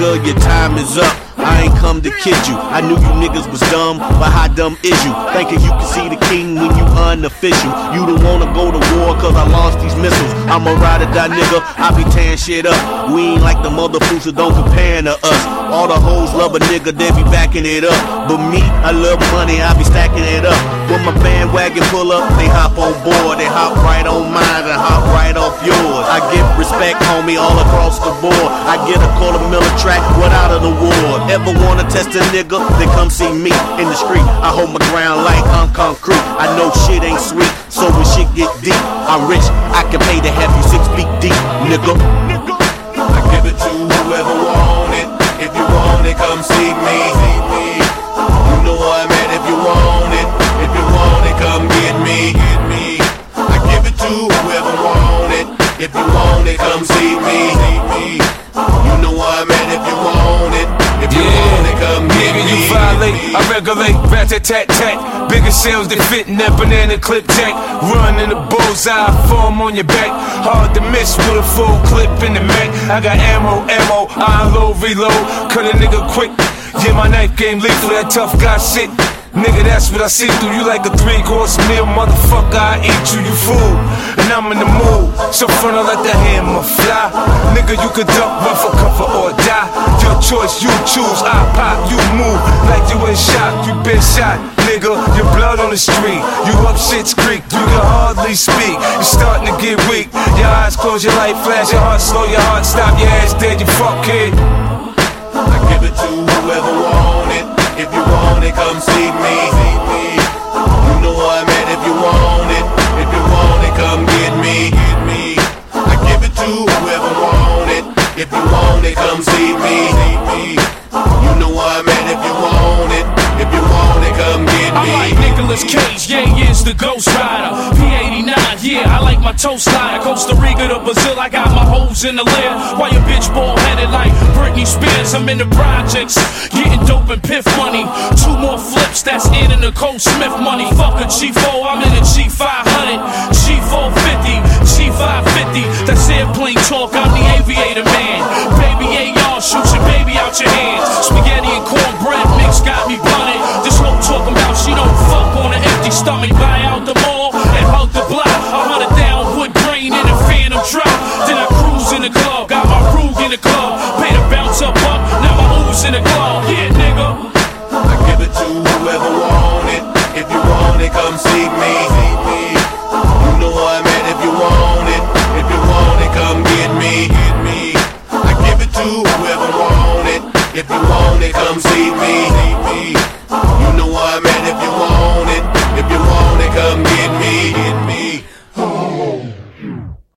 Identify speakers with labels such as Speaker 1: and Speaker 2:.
Speaker 1: nigga, your time is up. I ain't come to kid you. I knew you niggas was dumb, but how dumb is you? Thinking you can see the king when you unofficial. You don't wanna go to war cause I lost these missiles. I'm a ride or die nigga, I be tearing shit up. We ain't like the mother fools that don't compare to us. All the hoes love a nigga, they be backing it up. But me, I love money, I be stacking it up. When my bandwagon pull up, they hop on board. They hop right on mine and hop right off yours. I give respect, homie, all across the board. I get a $250,000 track without an award. Ever wanna test a nigga, then come see me in the street. I hold my ground like I'm concrete. I know shit ain't sweet, so when shit get deep, I'm rich, I can pay to have you 6 feet deep, nigga.
Speaker 2: I give it to whoever want it. If you want it, come see me. You know where I'm at if you want it. If you want it, come get me. I give it to whoever want it. If you want it, come see me. You know where I'm at if you want it. If you want it, come get me.
Speaker 3: You violate, I regulate, rat-tat-tat-tat. Bigger shells that fit in that banana clip jack. Run in the bullseye, form on your back. Hard to miss with a full clip in the Mac. I got ammo, I unload, reload. Cut a nigga quick, yeah, my knife game lethal, that tough guy shit. Nigga, that's what I see through. You like a 3-course meal, motherfucker, I eat you, you fool. And I'm in the mood, so front I let the hammer fly. Nigga, you could duck, run for cover or die. Your choice, you choose, I pop, you move. Like you ain't shot, you been shot. Nigga, your blood on the street. You up shit's creek, you can hardly speak. You starting to get weak. Your eyes close, your light flash, your heart slow, your heart stop, your ass dead, you fuck kid.
Speaker 2: I give it to whoever want it. If you want it, come see me. You know where I'm at if you want it. If you want it, come get me. I give it to whoever want it. If you want it, come see me. You know where I'm at if you want it. If you want it, come get me.
Speaker 4: I'm like Nicolas Cage, yeah, is the Ghost Rider. P89, yeah, I like my toe slider. Costa Rica to Brazil, I got my hoes in the lair. Why your bitch bald headed like Britney Spears? I'm in the projects, getting dope and piff money. 2 more flips, that's in Nicole Smith money. Fuck a G4, I'm in a G500, G450, G550. That's airplane talk, I'm the aviator man. Baby AR, shoot your baby out your hands. Spaghetti and cornbread mix got me blunted. This hoe talking about she don't fuck on an empty stomach. Buy out the mall and hug the block. I hunt it down, wood grain in a phantom truck. Then I cruise in the club, got my Rug in the club. Pay the bounce up, now my ooze in the club. Yeah, nigga.
Speaker 2: I give it to whoever want it. If you want it, come see me. You know where I'm at if you want it. If you want it, come get me. I give it to whoever want it. If you want it, come see me.